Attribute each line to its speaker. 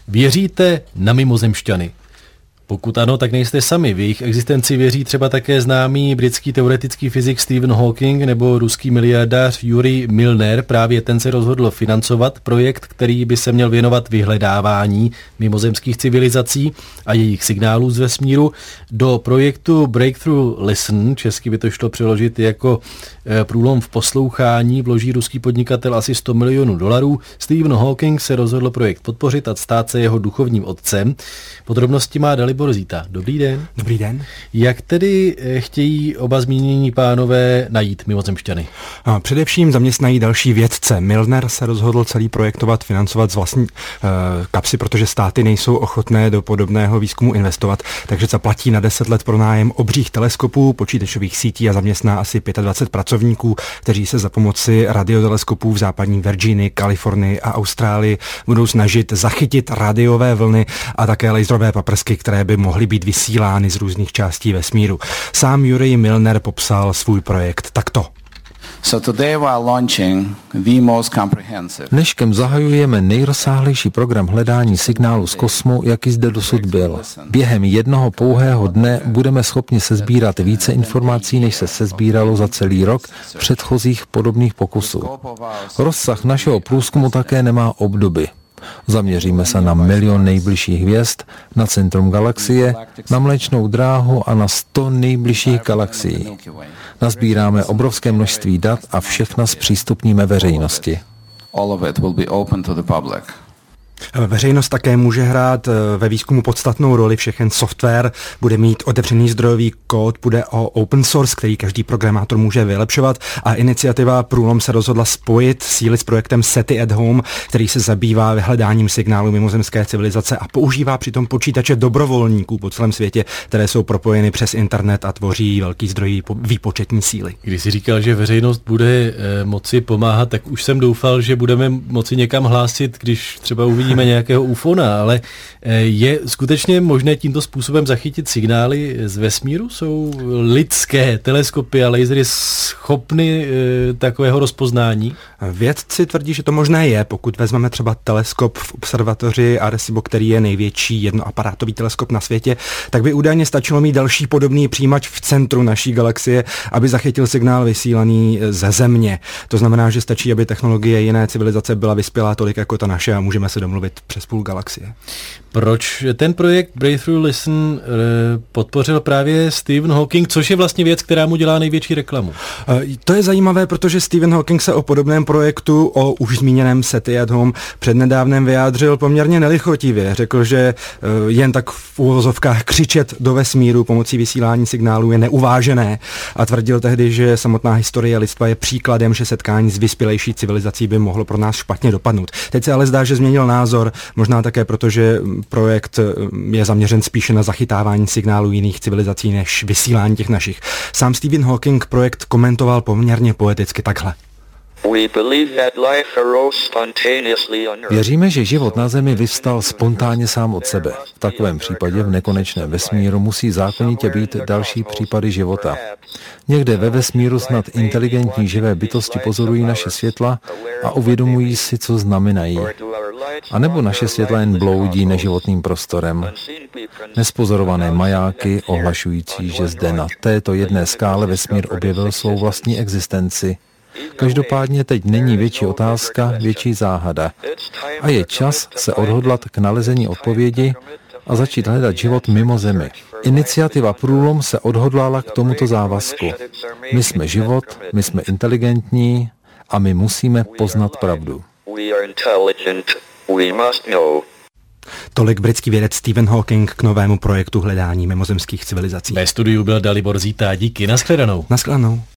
Speaker 1: Věříte na mimozemšťany? Pokud ano, tak nejste sami. V jejich existenci věří třeba také známý britský teoretický fyzik Stephen Hawking nebo ruský miliardář Jurij Milner. Právě ten se rozhodl financovat projekt, který by se měl věnovat vyhledávání mimozemských civilizací a jejich signálů z vesmíru. Do projektu Breakthrough Listen, česky by to šlo přeložit jako průlom v poslouchání, vloží ruský podnikatel asi $100 milionů. Stephen Hawking se rozhodl projekt podpořit a stát se jeho duchovním otcem. Podrobnosti má Dalibor Zíta. Dobrý den.
Speaker 2: Dobrý den.
Speaker 1: Jak tedy chtějí oba zmínění pánové najít mimozemšťany?
Speaker 2: Především zaměstnají další vědce. Milner se rozhodl celý projektovat financovat z vlastní kapsy, protože státy nejsou ochotné do podobného výzkumu investovat, takže zaplatí na 10 let pronájem obřích teleskopů, počítačových sítí a zaměstná asi 25 pracovníků, kteří se za pomoci radioteleskopů v západní Virginii, Kalifornii a Austrálii budou snažit zachytit rádiové vlny a také laserové paprsky, které by mohly být vysílány z různých částí vesmíru. Sám Jurij Milner popsal svůj projekt takto.
Speaker 3: Dneškem zahajujeme nejrozsáhlejší program hledání signálu z kosmu, jaký zde dosud byl. Během jednoho pouhého dne budeme schopni sesbírat více informací, než se sesbíralo za celý rok předchozích podobných pokusů. Rozsah našeho průzkumu také nemá obdoby. Zaměříme se na 1 milion nejbližších hvězd, na centrum galaxie, na Mléčnou dráhu a na 100 nejbližších galaxií. Nazbíráme obrovské množství dat a všechna zpřístupníme veřejnosti.
Speaker 2: Veřejnost také může hrát ve výzkumu podstatnou roli, všechen software bude mít otevřený zdrojový kód, bude o open source, který každý programátor může vylepšovat a iniciativa Průlom se rozhodla spojit síly s projektem SETI at Home, který se zabývá vyhledáním signálu mimozemské civilizace a používá přitom počítače dobrovolníků po celém světě, které jsou propojeny přes internet a tvoří velký zdroj výpočetní síly.
Speaker 1: Když jsi říkal, že veřejnost bude moci pomáhat, tak už jsem doufal, že budeme moci někam hlásit, když třeba uvidíme nějakého ufona, ale je skutečně možné tímto způsobem zachytit signály z vesmíru? Jsou lidské teleskopy a lasery schopny takového rozpoznání?
Speaker 2: Vědci tvrdí, že to možné je, pokud vezmeme třeba teleskop v observatoři Arecibo, který je největší jednoaparátový teleskop na světě, tak by údajně stačilo mít další podobný přijímač v centru naší galaxie, aby zachytil signál vysílaný ze Země. To znamená, že stačí, aby technologie jiné civilizace byla vyspělá tolik jako ta naše a můžeme se domluvit přes půl galaxie.
Speaker 1: Proč ten projekt Breakthrough Listen podpořil právě Stephen Hawking, což je vlastně věc, která mu dělá největší reklamu?
Speaker 2: To je zajímavé, protože Stephen Hawking se o podobném projektu, o už zmíněném SETI at Home, přednedávnem vyjádřil poměrně nelichotivě. Řekl, že jen tak v uvozovkách křičet do vesmíru pomocí vysílání signálů je neuvážené a tvrdil tehdy, že samotná historie lidstva je příkladem, že setkání s vyspělejší civilizací by mohlo pro nás špatně dopadnout. Teď se ale zdá, že změnil názor, možná také proto, že projekt je zaměřen spíše na zachytávání signálů jiných civilizací než vysílání těch našich. Sám Stephen Hawking projekt komentoval poměrně poeticky takhle.
Speaker 3: Věříme, že život na Zemi vyvstal spontánně sám od sebe. V takovém případě v nekonečném vesmíru musí zákonitě být další případy života. Někde ve vesmíru snad inteligentní živé bytosti pozorují naše světla a uvědomují si, co znamenají. A nebo naše světla jen bloudí neživotným prostorem. Nespozorované majáky ohlašující, že zde na této jedné skále vesmír objevil svou vlastní existenci. Každopádně teď není větší otázka, větší záhada. A je čas se odhodlat k nalezení odpovědi a začít hledat život mimo Zemi. Iniciativa Průlom se odhodlala k tomuto závazku. My jsme život, my jsme inteligentní a my musíme poznat pravdu.
Speaker 2: Tolik britský vědec Stephen Hawking k novému projektu hledání mimozemských civilizací.
Speaker 1: Ve studiu byl Dalibor Zíta, díky, nashledanou.
Speaker 2: Nashledanou.